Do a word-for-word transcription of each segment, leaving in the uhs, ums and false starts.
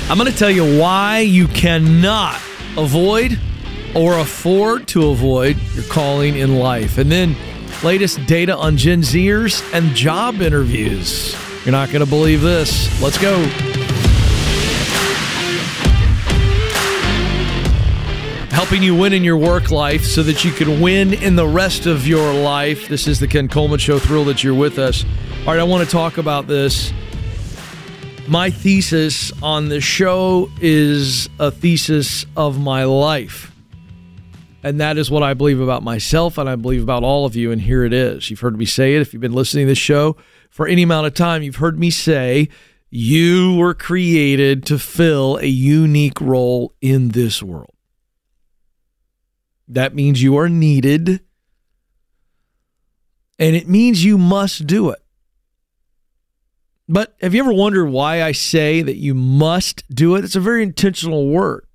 I'm going to tell you why you cannot avoid or afford to avoid your calling in life. And then latest data on Gen Zers and job interviews. You're not going to believe this. Let's go. Helping you win in your work life so that you can win in the rest of your life. This is the Ken Coleman Show. Thrilled that you're with us. All right, I want to talk about this. My thesis on the show is a thesis of my life. And that is what I believe about myself, and I believe about all of you, and here it is. You've heard me say it. If you've been listening to this show for any amount of time, you've heard me say you were created to fill a unique role in this world. That means you are needed, and it means you must do it. But have you ever wondered why I say that you must do it? It's a very intentional word.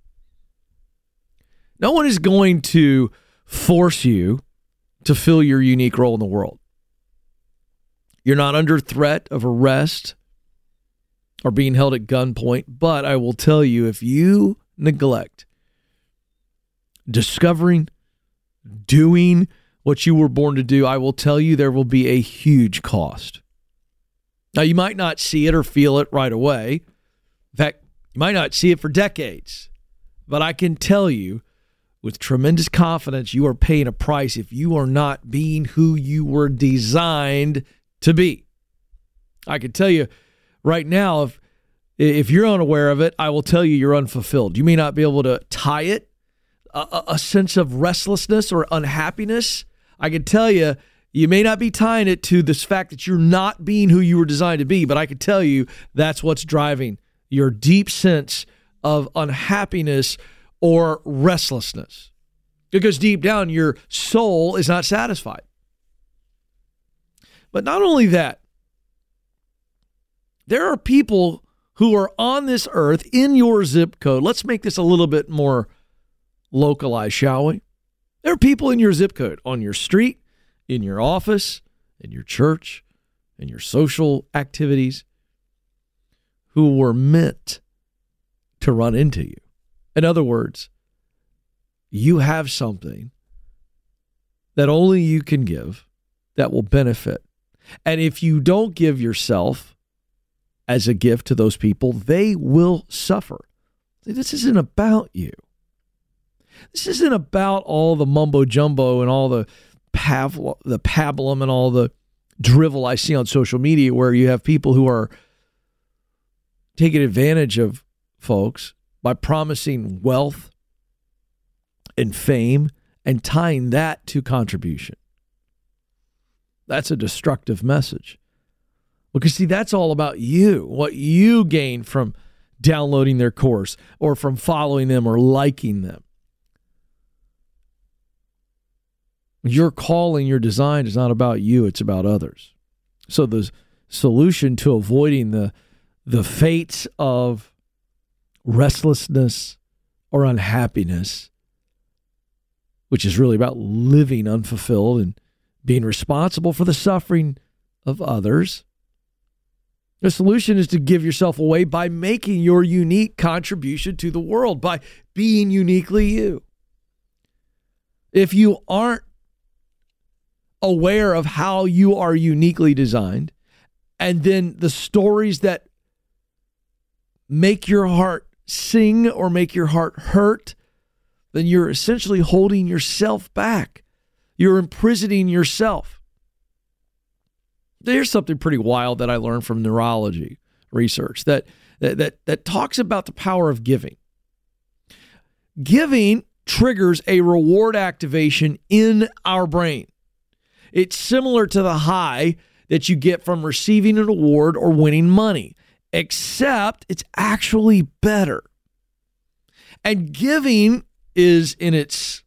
No one is going to force you to fill your unique role in the world. You're not under threat of arrest or being held at gunpoint, but I will tell you, if you neglect discovering, doing what you were born to do, I will tell you there will be a huge cost. Now, you might not see it or feel it right away. In fact, you might not see it for decades. But I can tell you with tremendous confidence, you are paying a price if you are not being who you were designed to be. I can tell you right now, if, if you're unaware of it, I will tell you you're unfulfilled. You may not be able to tie it, a, a sense of restlessness or unhappiness. I can tell you, you may not be tying it to this fact that you're not being who you were designed to be, but I can tell you that's what's driving your deep sense of unhappiness or restlessness. Because deep down, your soul is not satisfied. But not only that, there are people who are on this earth in your zip code. Let's make this a little bit more localized, shall we? There are people in your zip code, on your street, in your office, in your church, in your social activities, who were meant to run into you. In other words, you have something that only you can give that will benefit. And if you don't give yourself as a gift to those people, they will suffer. See, this isn't about you. This isn't about all the mumbo jumbo and all the Pavlo, the pablum and all the drivel I see on social media where you have people who are taking advantage of folks by promising wealth and fame and tying that to contribution. That's a destructive message. Because, see, that's all about you, what you gain from downloading their course or from following them or liking them. Your calling, your design is not about you, it's about others. So the solution to avoiding the, the fates of restlessness or unhappiness, which is really about living unfulfilled and being responsible for the suffering of others, the solution is to give yourself away by making your unique contribution to the world, by being uniquely you. If you aren't aware of how you are uniquely designed, and then the stories that make your heart sing or make your heart hurt, then you're essentially holding yourself back. You're imprisoning yourself. There's something pretty wild that I learned from neurology research that, that, that, that talks about the power of giving. Giving triggers a reward activation in our brain. It's similar to the high that you get from receiving an award or winning money, except it's actually better. And giving is, in its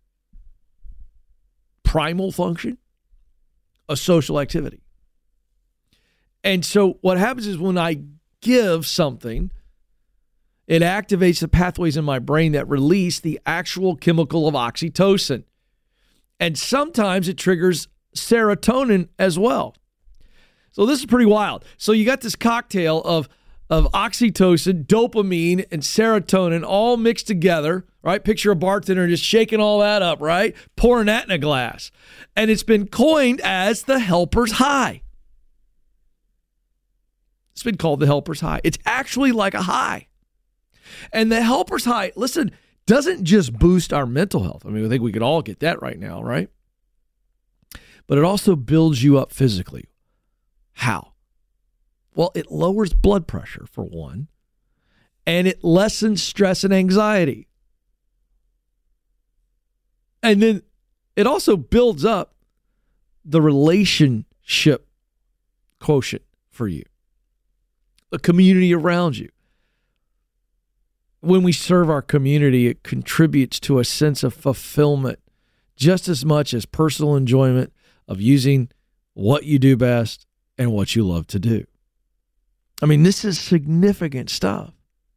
primal function, a social activity. And so what happens is when I give something, it activates the pathways in my brain that release the actual chemical of oxytocin. And sometimes it triggers serotonin as well. So this is pretty wild. So you got this cocktail of of oxytocin, dopamine, and serotonin all mixed together, right? Picture a bartender just shaking all that up, right? Pouring that in a glass. And it's been coined as the helper's high. It's been called the helper's high. It's actually like a high. And the helper's high, listen, doesn't just boost our mental health. I mean, I think we could all get that right now, right? But it also builds you up physically. How? Well, it lowers blood pressure, for one, and it lessens stress and anxiety. And then it also builds up the relationship quotient for you, the community around you. When we serve our community, it contributes to a sense of fulfillment just as much as personal enjoyment of using what you do best and what you love to do. I mean, this is significant stuff.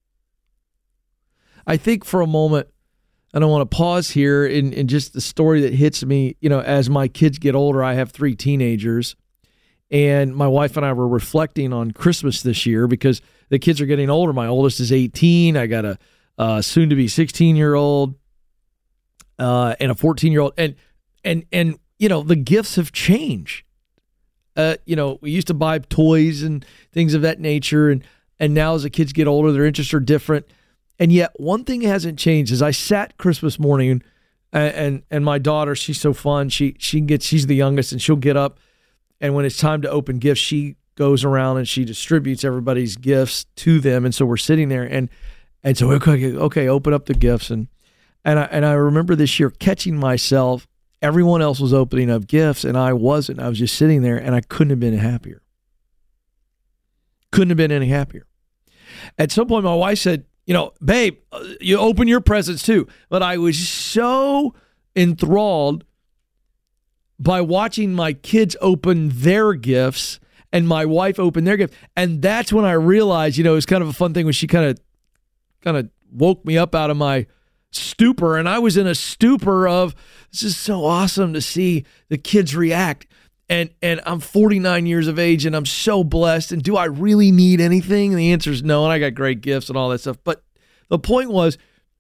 I think for a moment, and I want to pause here in, in just the story that hits me, you know, as my kids get older. I have three teenagers, and my wife and I were reflecting on Christmas this year because the kids are getting older. My oldest is eighteen. I got a uh, soon-to-be sixteen-year-old uh, and a fourteen-year-old. And, and, and you know, the gifts have changed. Uh, you know, we used to buy toys and things of that nature, and and now as the kids get older, their interests are different. And yet, one thing hasn't changed is I sat Christmas morning, and and, and my daughter, she's so fun. She she gets she's the youngest, and she'll get up, and when it's time to open gifts, she goes around and she distributes everybody's gifts to them. And so we're sitting there, and and so okay, okay, open up the gifts, and and I and I remember this year catching myself. Everyone else was opening up gifts, and I wasn't. I was just sitting there, and I couldn't have been happier. Couldn't have been any happier. At some point, my wife said, you know, babe, you open your presents too. But I was so enthralled by watching my kids open their gifts and my wife open their gift. And that's when I realized, you know, it was kind of a fun thing when she kind of kind of woke me up out of my stupor, and I was in a stupor of, this is so awesome to see the kids react, and and I'm forty-nine years of age, and I'm so blessed, and do I really need anything? And the answer is no, and I got great gifts and all that stuff. But the point was,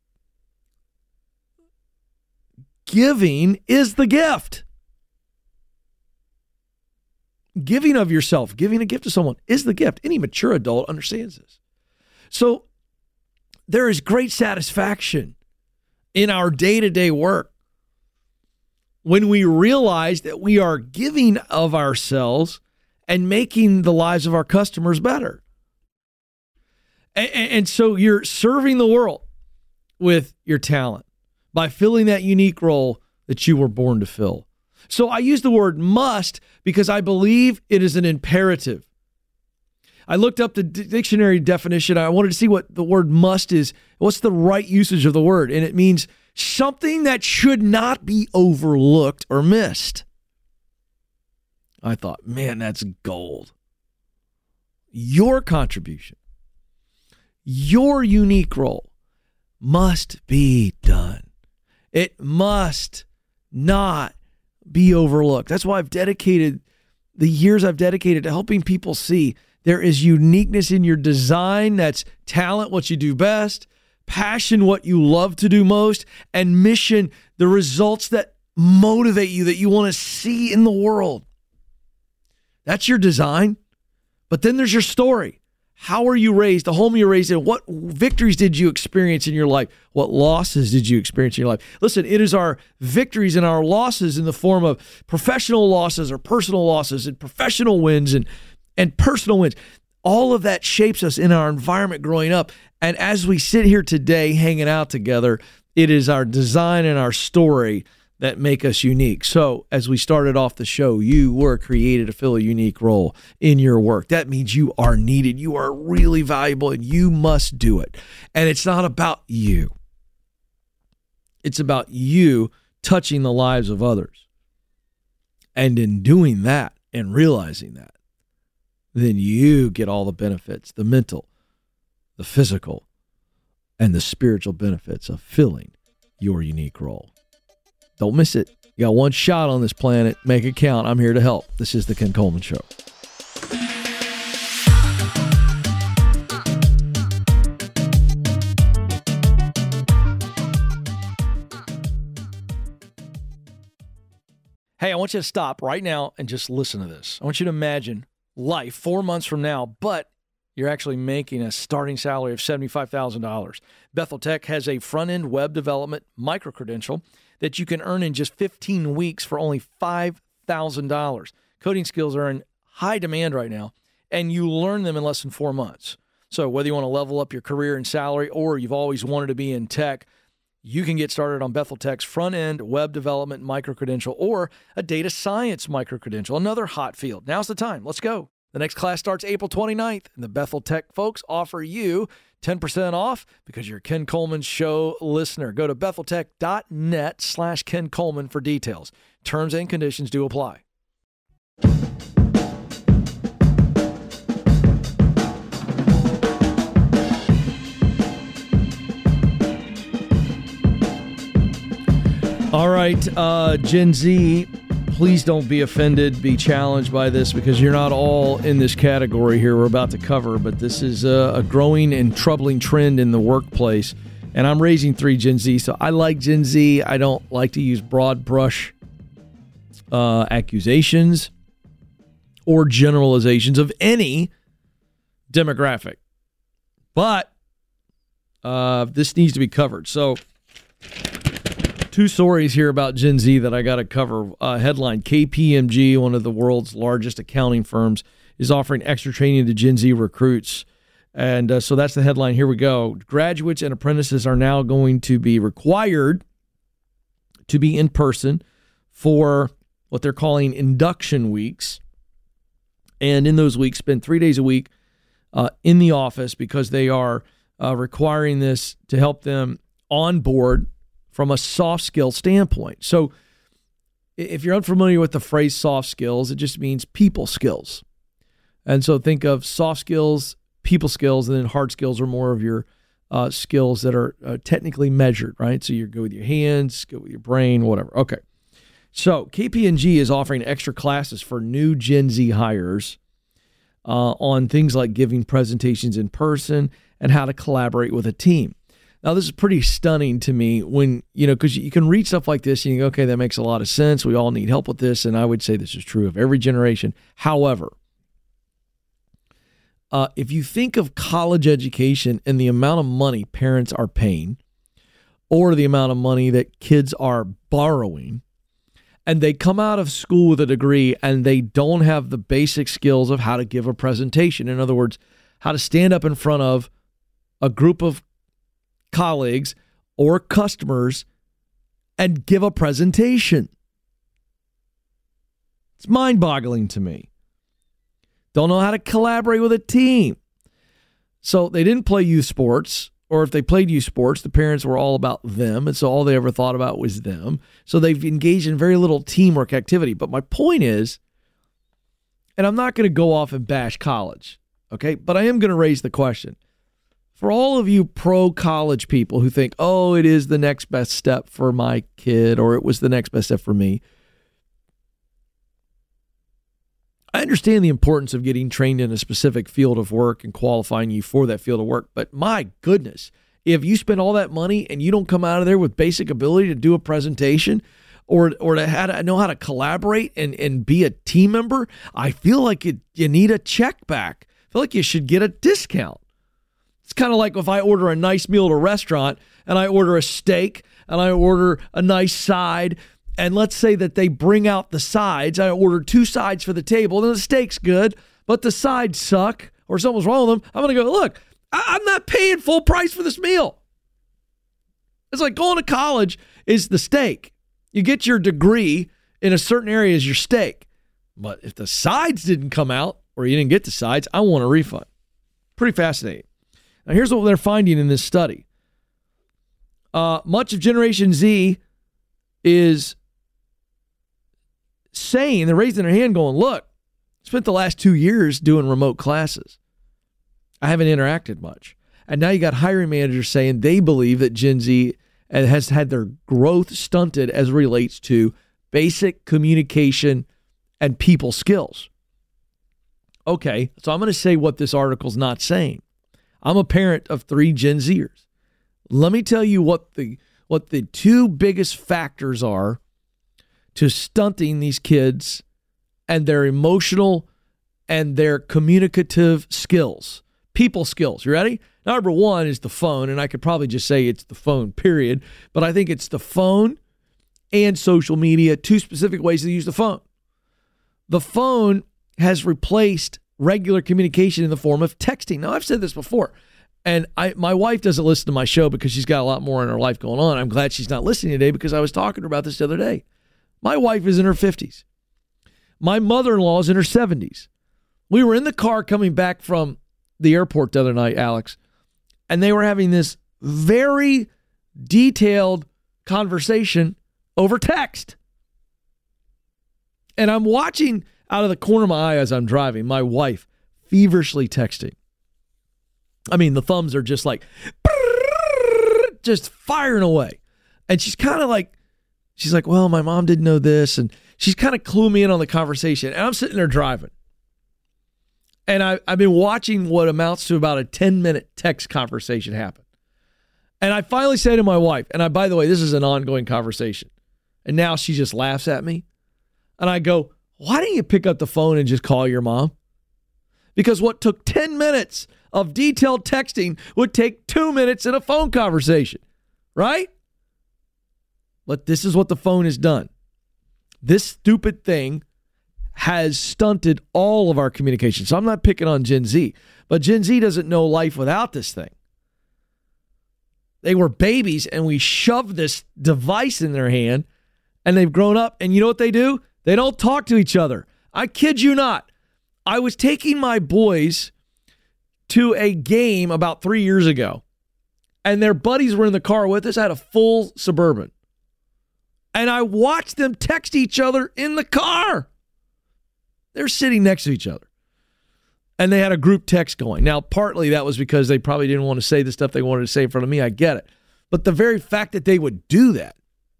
giving is the gift. Giving of yourself, giving a gift to someone is the gift. Any mature adult understands this. So there is great satisfaction in our day-to-day work when we realize that we are giving of ourselves and making the lives of our customers better. And, and so you're serving the world with your talent by filling that unique role that you were born to fill. So I use the word must because I believe it is an imperative. I looked up the d- dictionary definition. I wanted to see what the word must is. What's the right usage of the word? And it means something that should not be overlooked or missed. I thought, man, that's gold. Your contribution, your unique role must be done. It must not be overlooked. That's why I've dedicated the years I've dedicated to helping people see there is uniqueness in your design. That's talent, what you do best, passion, what you love to do most, and mission, the results that motivate you, that you want to see in the world. That's your design. But then there's your story. How are you raised? The home you were raised in. What victories did you experience in your life? What losses did you experience in your life? Listen, it is our victories and our losses in the form of professional losses or personal losses and professional wins and, and personal wins. All of that shapes us in our environment growing up. And as we sit here today hanging out together, it is our design and our story that make us unique. So as we started off the show, you were created to fill a unique role in your work. That means you are needed. You are really valuable, and you must do it. And it's not about you. It's about you touching the lives of others. And in doing that and realizing that, then you get all the benefits, the mental, the physical, and the spiritual benefits of filling your unique role. Don't miss it. You got one shot on this planet. Make it count. I'm here to help. This is The Ken Coleman Show. Hey, I want you to stop right now and just listen to this. I want you to imagine life four months from now, but you're actually making a starting salary of seventy-five thousand dollars. Bethel Tech has a front-end web development micro-credential that you can earn in just fifteen weeks for only five thousand dollars. Coding skills are in high demand right now, and you learn them in less than four months. So whether you want to level up your career and salary or you've always wanted to be in tech, you can get started on Bethel Tech's front-end web development micro-credential or a data science micro-credential, another hot field. Now's the time. Let's go. The next class starts April twenty-ninth, and the Bethel Tech folks offer you ten percent off because you're a Ken Coleman Show listener. Go to betheltech.net slash Ken Coleman for details. Terms and conditions do apply. All right, uh, Gen Z, please don't be offended, be challenged by this because you're not all in this category here we're about to cover, but this is a, a growing and troubling trend in the workplace. And I'm raising three Gen Z, so I like Gen Z. I don't like to use broad brush uh, accusations or generalizations of any demographic. But uh, this needs to be covered. So two stories here about Gen Z that I got to cover. Uh, headline, K P M G, one of the world's largest accounting firms, is offering extra training to Gen Z recruits. And uh, so that's the headline. Here we go. Graduates and apprentices are now going to be required to be in person for what they're calling induction weeks. And in those weeks, spend three days a week uh, in the office because they are uh, requiring this to help them onboard from a soft skill standpoint. So if you're unfamiliar with the phrase soft skills, it just means people skills. And so think of soft skills, people skills, and then hard skills are more of your uh, skills that are uh, technically measured, right? So you're good with your hands, good with your brain, whatever. Okay. So K P M G is offering extra classes for new Gen Z hires uh, on things like giving presentations in person and how to collaborate with a team. Now, this is pretty stunning to me when, you know, because you can read stuff like this and you go, okay, that makes a lot of sense. We all need help with this. And I would say this is true of every generation. However, uh, if you think of college education and the amount of money parents are paying or the amount of money that kids are borrowing, and they come out of school with a degree and they don't have the basic skills of how to give a presentation. In other words, how to stand up in front of a group of colleagues or customers and give a presentation. It's mind-boggling to me. Don't know how to collaborate with a team. So they didn't play youth sports, or if they played youth sports, the parents were all about them, and so all they ever thought about was them. So they've engaged in very little teamwork activity. But my point is, and I'm not going to go off and bash college, okay, but I am going to raise the question. For all of you pro-college people who think, oh, it is the next best step for my kid, or it was the next best step for me, I understand the importance of getting trained in a specific field of work and qualifying you for that field of work. But my goodness, if you spend all that money and you don't come out of there with basic ability to do a presentation or or to, how to know how to collaborate and, and be a team member, I feel like it, you need a check back. I feel like you should get a discount. It's kind of like if I order a nice meal at a restaurant and I order a steak and I order a nice side, and let's say that they bring out the sides. I order two sides for the table, and the steak's good, but the sides suck or something's wrong with them. I'm going to go, look, I- I'm not paying full price for this meal. It's like going to college is the steak. You get your degree in a certain area as your steak. But if the sides didn't come out or you didn't get the sides, I want a refund. Pretty fascinating. Now, here's what they're finding in this study. Uh, much of Generation Z is saying, they're raising their hand going, look, I spent the last two years doing remote classes. I haven't interacted much. And now you got hiring managers saying they believe that Gen Z has had their growth stunted as it relates to basic communication and people skills. Okay, so I'm going to say what this article's not saying. I'm a parent of three Gen Zers. Let me tell you what the what the two biggest factors are to stunting these kids and their emotional and their communicative skills, people skills. You ready? Number one is the phone, and I could probably just say it's the phone, period. But I think it's the phone and social media, two specific ways to use the phone. The phone has replaced regular communication in the form of texting. Now, I've said this before, and I, my wife doesn't listen to my show because she's got a lot more in her life going on. I'm glad she's not listening today because I was talking to her about this the other day. My wife is in her fifties. My mother-in-law is in her seventies. We were in the car coming back from the airport the other night, Alex, and they were having this very detailed conversation over text. And I'm watching out of the corner of my eye as I'm driving, my wife feverishly texting. I mean, the thumbs are just like, just firing away. And she's kind of like, she's like, well, my mom didn't know this. And she's kind of cluing me in on the conversation. And I'm sitting there driving. And I, I've been watching what amounts to about a ten-minute text conversation happen. And I finally say to my wife, and I, by the way, this is an ongoing conversation. And now she just laughs at me. And I go, why don't you pick up the phone and just call your mom? Because what took ten minutes of detailed texting would take two minutes in a phone conversation, right? But this is what the phone has done. This stupid thing has stunted all of our communication. So I'm not picking on Gen Z, but Gen Z doesn't know life without this thing. They were babies and we shoved this device in their hand and they've grown up, and you know what they do? They don't talk to each other. I kid you not. I was taking my boys to a game about three years ago, and their buddies were in the car with us. I had a full Suburban. And I watched them text each other in the car. They're sitting next to each other. And they had a group text going. Now, partly that was because they probably didn't want to say the stuff they wanted to say in front of me. I get it. But the very fact that they would do that.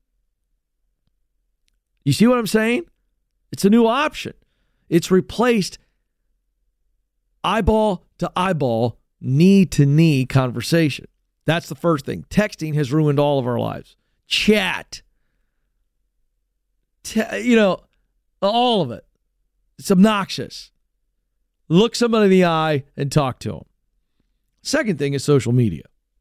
You see what I'm saying? It's a new option. It's replaced eyeball to eyeball, knee to knee conversation. That's the first thing. Texting has ruined all of our lives. Chat. Te- you know, all of it. It's obnoxious. Look somebody in the eye and talk to them. Second thing is social media.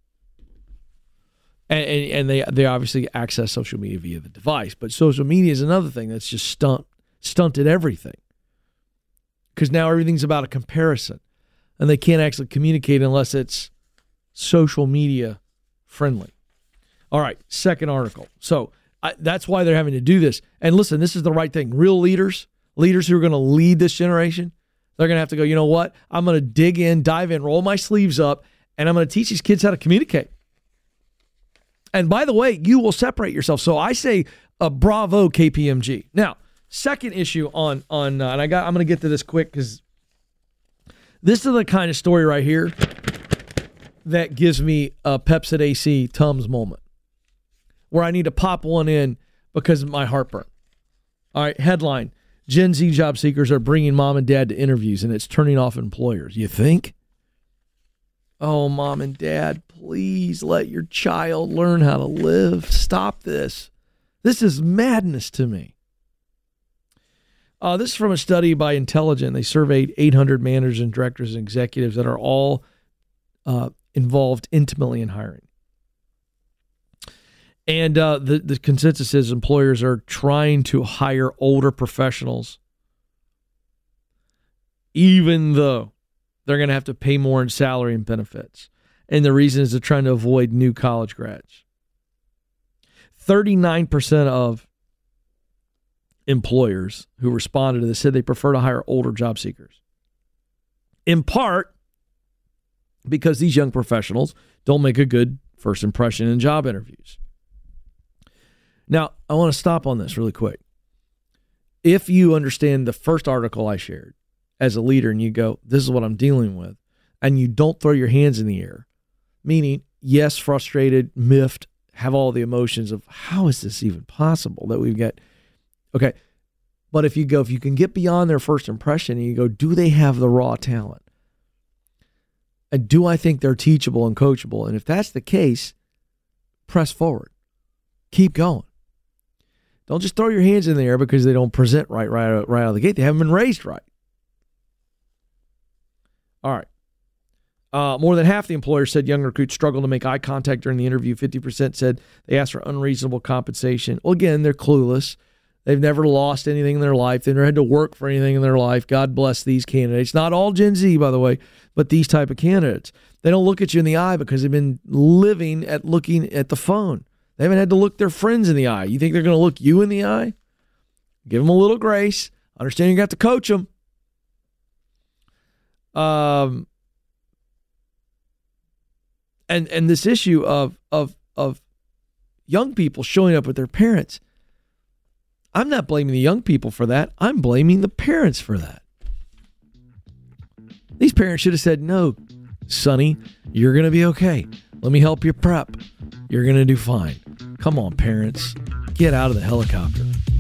And, and, and they, they obviously access social media via the device. But social media is another thing that's just stunt, stunted everything. Because now everything's about a comparison. And they can't actually communicate unless it's social media friendly. All right, second article. So I, that's why they're having to do this. And listen, this is the right thing. Real leaders, leaders who are going to lead this generation, they're going to have to go, you know what? I'm going to dig in, dive in, roll my sleeves up, and I'm going to teach these kids how to communicate. And by the way, you will separate yourself. So I say a bravo K P M G. Now, second issue on, on uh, and I got, I'm going to get to this quick because this is the kind of story right here that gives me a Pepsi A C Tums moment where I need to pop one in because of my heartburn. All right, headline. Gen Z job seekers are bringing mom and dad to interviews, and it's turning off employers. You think? Oh, mom and dad, please let your child learn how to live. Stop this. This is madness to me. Uh, this is from a study by Intelligent. They surveyed eight hundred managers and directors and executives that are all uh, involved intimately in hiring. And uh, the, the consensus is employers are trying to hire older professionals, even though they're going to have to pay more in salary and benefits. And the reason is they're trying to avoid new college grads. thirty-nine percent of employers who responded to this said they prefer to hire older job seekers. In part because these young professionals don't make a good first impression in job interviews. Now, I want to stop on this really quick. If you understand the first article I shared as a leader and you go, this is what I'm dealing with, and you don't throw your hands in the air, meaning, yes, frustrated, miffed, have all the emotions of how is this even possible that we've got, okay. But if you go, if you can get beyond their first impression and you go, do they have the raw talent? And do I think they're teachable and coachable? And if that's the case, press forward. Keep going. Don't just throw your hands in the air because they don't present right, right, right out of the gate. They haven't been raised right. All right. Uh, more than half the employers said young recruits struggle to make eye contact during the interview. fifty percent said they asked for unreasonable compensation. Well, again, they're clueless. They've never lost anything in their life. They've never had to work for anything in their life. God bless these candidates. Not all Gen Z, by the way, but these type of candidates. They don't look at you in the eye because they've been living at looking at the phone. They haven't had to look their friends in the eye. You think they're going to look you in the eye? Give them a little grace. Understand you got to coach them. Um, and and this issue of of of young people showing up with their parents. I'm not blaming the young people for that. I'm blaming the parents for that. These parents should have said, no, Sonny, you're going to be okay. Let me help you prep. You're going to do fine. Come on, parents. Get out of the helicopter.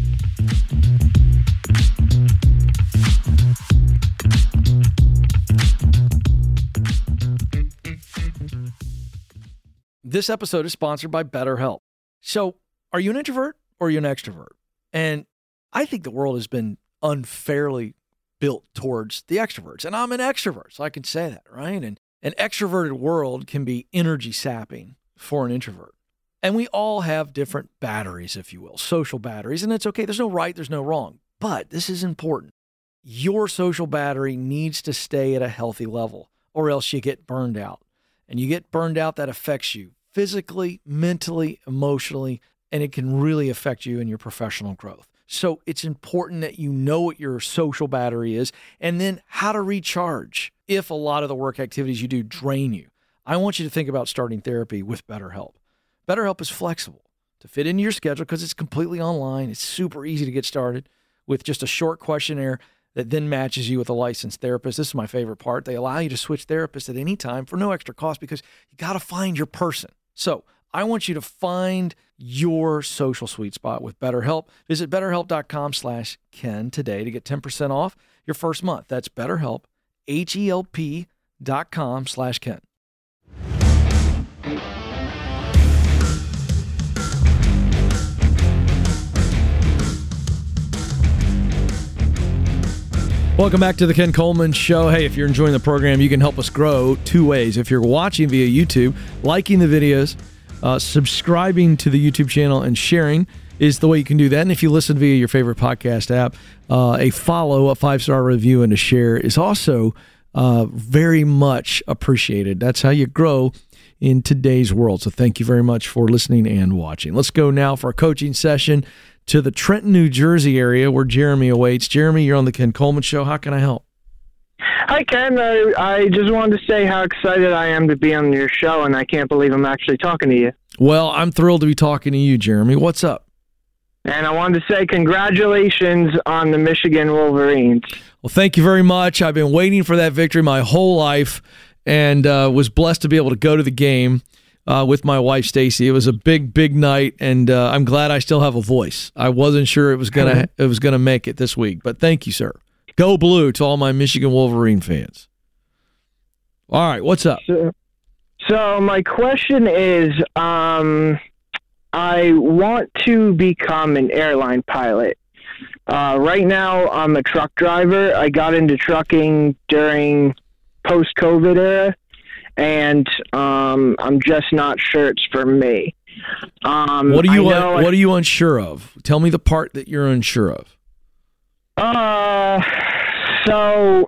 This episode is sponsored by BetterHelp. So, are you an introvert or are you an extrovert? And I think the world has been unfairly built towards the extroverts. And I'm an extrovert, so I can say that, right? And an extroverted world can be energy sapping for an introvert. And we all have different batteries, if you will, social batteries. And it's okay. There's no right, there's no wrong. But this is important. Your social battery needs to stay at a healthy level, or else you get burned out. And you get burned out, that affects you physically, mentally, emotionally, and it can really affect you in your professional growth. So it's important that you know what your social battery is and then how to recharge if a lot of the work activities you do drain you. I want you to think about starting therapy with BetterHelp. BetterHelp is flexible to fit into your schedule because it's completely online. It's super easy to get started with just a short questionnaire that then matches you with a licensed therapist. This is my favorite part. They allow you to switch therapists at any time for no extra cost because you got to find your person. So I want you to find your social sweet spot with BetterHelp. Visit betterhelp.com slash Ken today to get ten percent off your first month. That's BetterHelp, H-E-L-P dot com slash Ken. Welcome back to the Ken Coleman Show. Hey, if you're enjoying the program, you can help us grow two ways. If you're watching via YouTube, liking the videos, Uh, subscribing to the YouTube channel and sharing is the way you can do that. And if you listen via your favorite podcast app, uh, a follow, a five-star review, and a share is also uh, very much appreciated. That's how you grow in today's world. So thank you very much for listening and watching. Let's go now for a coaching session to the Trenton, New Jersey area where Jeremy awaits. Jeremy, you're on the Ken Coleman Show. How can I help? Hi, Ken. Uh, I just wanted to say how excited I am to be on your show, and I can't believe I'm actually talking to you. Well, I'm thrilled to be talking to you, Jeremy. What's up? And I wanted to say congratulations on the Michigan Wolverines. Well, thank you very much. I've been waiting for that victory my whole life and uh, was blessed to be able to go to the game uh, with my wife, Stacy. It was a big, big night, and uh, I'm glad I still have a voice. I wasn't sure it was gonna it was gonna make it this week, but thank you, sir. Go Blue to all my Michigan Wolverine fans. All right, what's up? So, so my question is, um, I want to become an airline pilot. Uh, right now, I'm a truck driver. I got into trucking during post-COVID era, and um, I'm just not sure it's for me. Um, what are you I What are you unsure of? Tell me the part that you're unsure of. Uh, so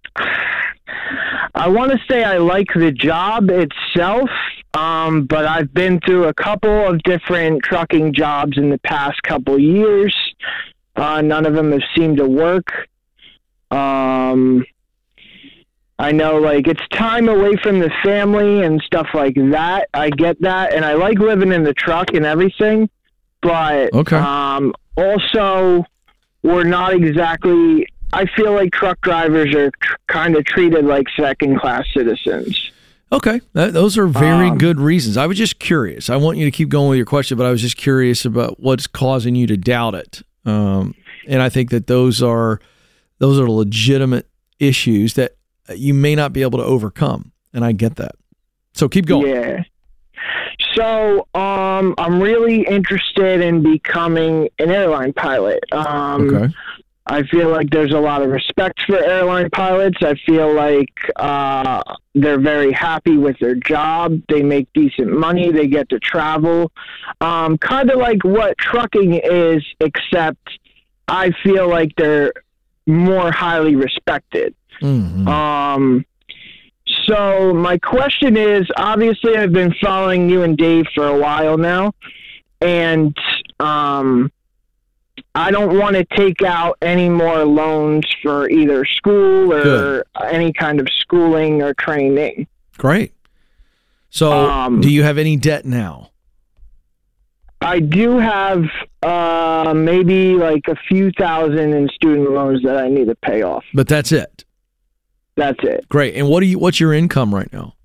I want to say I like the job itself, um, but I've been through a couple of different trucking jobs in the past couple years. Uh, none of them have seemed to work. Um, I know, like, it's time away from the family and stuff like that. I get that, and I like living in the truck and everything, but okay. um, also... We're not exactly, I feel like truck drivers are tr- kind of treated like second-class citizens. Okay, that, those are very um, good reasons. I was just curious. I want you to keep going with your question, but I was just curious about what's causing you to doubt it. Um, and I think that those are those are legitimate issues that you may not be able to overcome, and I get that. So keep going. Yeah. So, um, I'm really interested in becoming an airline pilot. Um, Okay. I feel like there's a lot of respect for airline pilots. I feel like uh, they're very happy with their job. They make decent money. They get to travel. Um, kind of like what trucking is, except I feel like they're more highly respected. Mm-hmm. Um, so my question is, obviously I've been following you and Dave for a while now, and um, I don't want to take out any more loans for either school or Good. any kind of schooling or training. Great. So, Um, do you have any debt now? I do have uh, maybe like a few thousand in student loans that I need to pay off. But that's it. That's it. Great. And what do you? What's your income right now?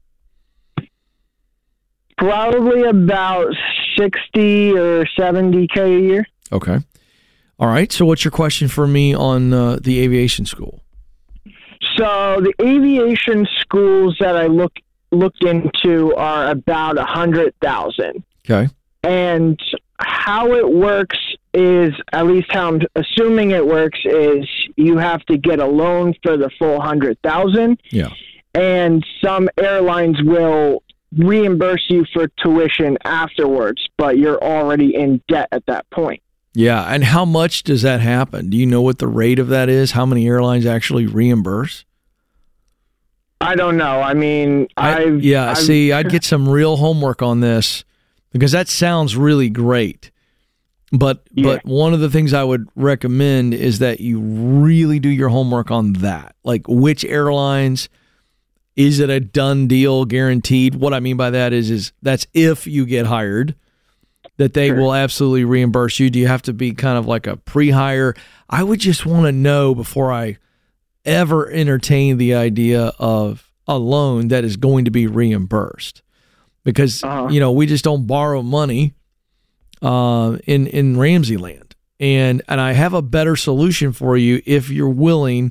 Probably about sixty or seventy K a year. Okay. All right. So, what's your question for me on uh, the aviation school? So the aviation schools that I look looked into are about a hundred thousand. Okay. And how it works is, at least how I'm assuming it works, is you have to get a loan for the full hundred thousand. Yeah. And some airlines will reimburse you for tuition afterwards, but you're already in debt at that point. Yeah. And how much does that happen? Do you know what the rate of that is? How many airlines actually reimburse? I don't know. I mean, I, I've yeah. I've, see, I'd get some real homework on this because that sounds really great. But Yeah. but one of the things I would recommend is that you really do your homework on that. Like which airlines, is it a done deal, guaranteed? What I mean by that is is that's if you get hired, that they Sure. will absolutely reimburse you. Do you have to be kind of like a pre-hire? I would just want to know before I ever entertain the idea of a loan that is going to be reimbursed. Because, Uh-huh. you know, we just don't borrow money uh, in, in Ramsey land. And, and I have a better solution for you if you're willing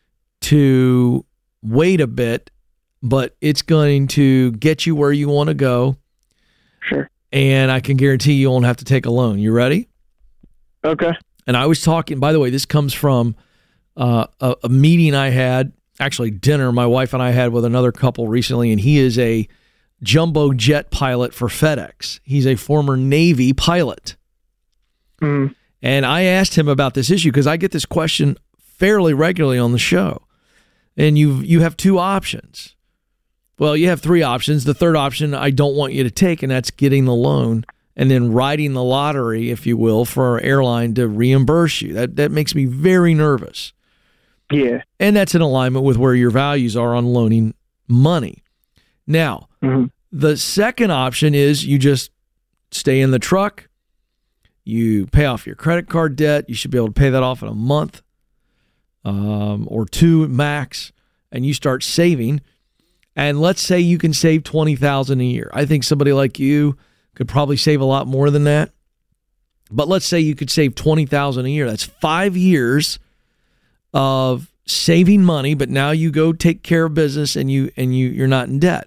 to wait a bit, but it's going to get you where you want to go. Sure. And I can guarantee you won't have to take a loan. You ready? Okay. And I was talking, by the way, this comes from uh, a, a meeting I had, actually dinner my wife and I had with another couple recently, and he is a jumbo jet pilot for FedEx. He's a former Navy pilot. Mm. And I asked him about this issue because I get this question fairly regularly on the show. And you you have two options. Well, you have three options. The third option I don't want you to take, and that's getting the loan and then riding the lottery, if you will, for our airline to reimburse you. That that makes me very nervous. Yeah. And that's in alignment with where your values are on loaning money. Now, Mm-hmm. the second option is you just stay in the truck. You pay off your credit card debt. You should be able to pay that off in a month um, or two max, and you start saving. And let's say you can save twenty thousand dollars a year. I think somebody like you could probably save a lot more than that. But let's say you could save twenty thousand dollars a year. That's five years of saving money, but now you go take care of business and you and you you're not in debt.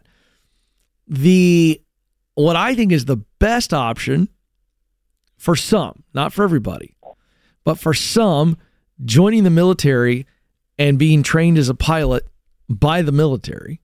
The what I think is the best option for some, not for everybody, but for some, joining the military and being trained as a pilot by the military,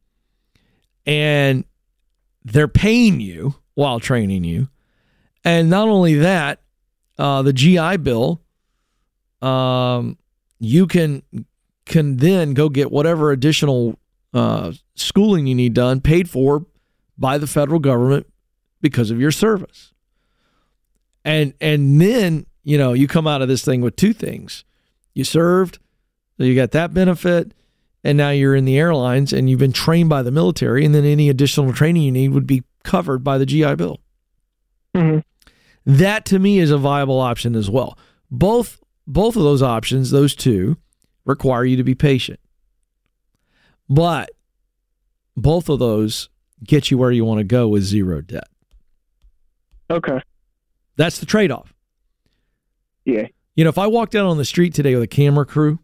and they're paying you while training you. And not only that, uh, the G I Bill, um, you can can then go get whatever additional uh, schooling you need done paid for by the federal government because of your service. And and then, you know, you come out of this thing with two things. You served, so you got that benefit, and now you're in the airlines and you've been trained by the military, and then any additional training you need would be covered by the G I Bill. Mm-hmm. That to me is a viable option as well. Both both of those options, those two, require you to be patient. But both of those get you where you want to go with zero debt. Okay. That's the trade-off. Yeah. You know, if I walked out on the street today with a camera crew,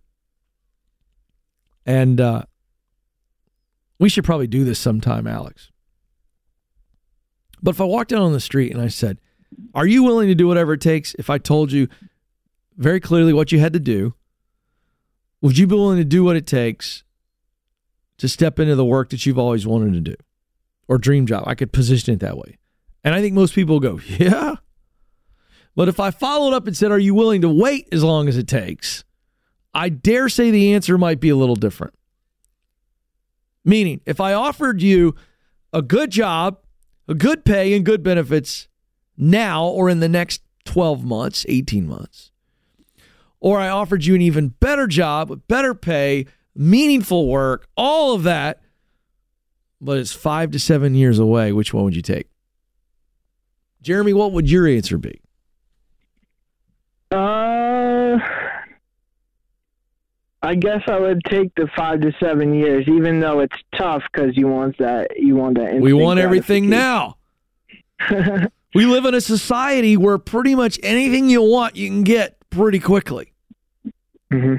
and uh, we should probably do this sometime, Alex. But if I walked out on the street and I said, are you willing to do whatever it takes if I told you very clearly what you had to do? Would you be willing to do what it takes to step into the work that you've always wanted to do? Or dream job? I could position it that way. And I think most people go, yeah. But if I followed up and said, are you willing to wait as long as it takes? I dare say the answer might be a little different. Meaning, if I offered you a good job, a good pay, and good benefits now or in the next twelve months, eighteen months, or I offered you an even better job with better pay, meaningful work, all of that, but it's five to seven years away, which one would you take? Jeremy, what would your answer be? Uh, I guess I would take the five to seven years, even though it's tough because you want that. You want that. We want everything now. We live in a society where pretty much anything you want, you can get pretty quickly, mm-hmm.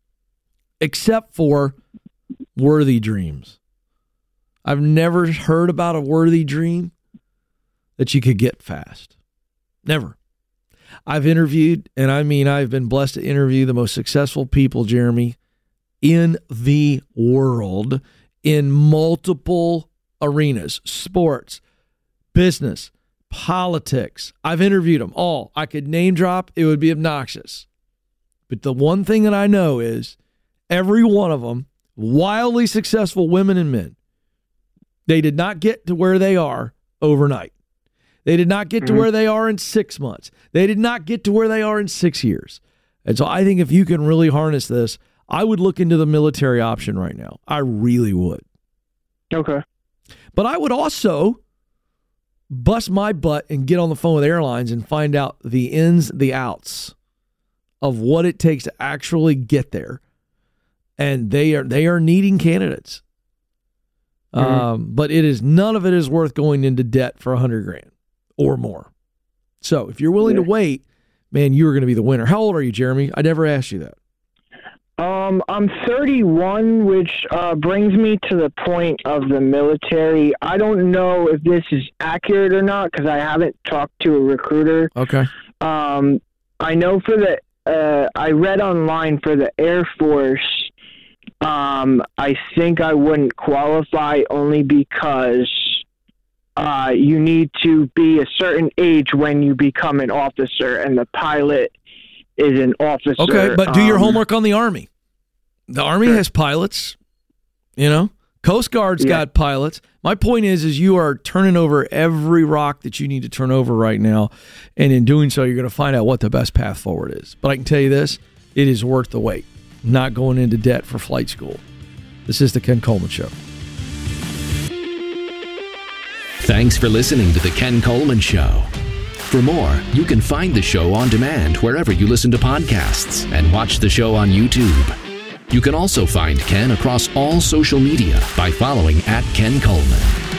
except for worthy dreams. I've never heard about a worthy dream that you could get fast. Never. I've interviewed, and I mean, I've been blessed to interview the most successful people, Jeremy, in the world, in multiple arenas, sports, business, politics. I've interviewed them all. I could name drop. It would be obnoxious. But the one thing that I know is every one of them, wildly successful women and men, they did not get to where they are overnight. They did not get to where they are in six months. They did not get to where they are in six years. And so I think if you can really harness this, I would look into the military option right now. I really would. Okay. But I would also bust my butt and get on the phone with airlines and find out the ins, the outs of what it takes to actually get there. And they are they are needing candidates. Mm-hmm. Um, but it is none of it is worth going into debt for a hundred grand or more. So if you're willing yeah. to wait, man, you are going to be the winner. How old are you, Jeremy? I never asked you that. Um, I'm thirty-one, which uh, brings me to the point of the military. I don't know if this is accurate or not because I haven't talked to a recruiter. Okay. Um, I know for the uh, I read online for the Air Force. Um, I think I wouldn't qualify only because uh, you need to be a certain age when you become an officer, and the pilot is an officer. Okay, but do your um, homework on the Army. The Army sure. has pilots, you know. Coast Guard's yeah. got pilots. My point is, is you are turning over every rock that you need to turn over right now, and in doing so, you're going to find out what the best path forward is. But I can tell you this, it is worth the wait. Not going into debt for flight school. This is the Ken Coleman Show. Thanks for listening to the Ken Coleman Show. For more, you can find the show on demand wherever you listen to podcasts and watch the show on YouTube. You can also find Ken across all social media by following at Ken Coleman.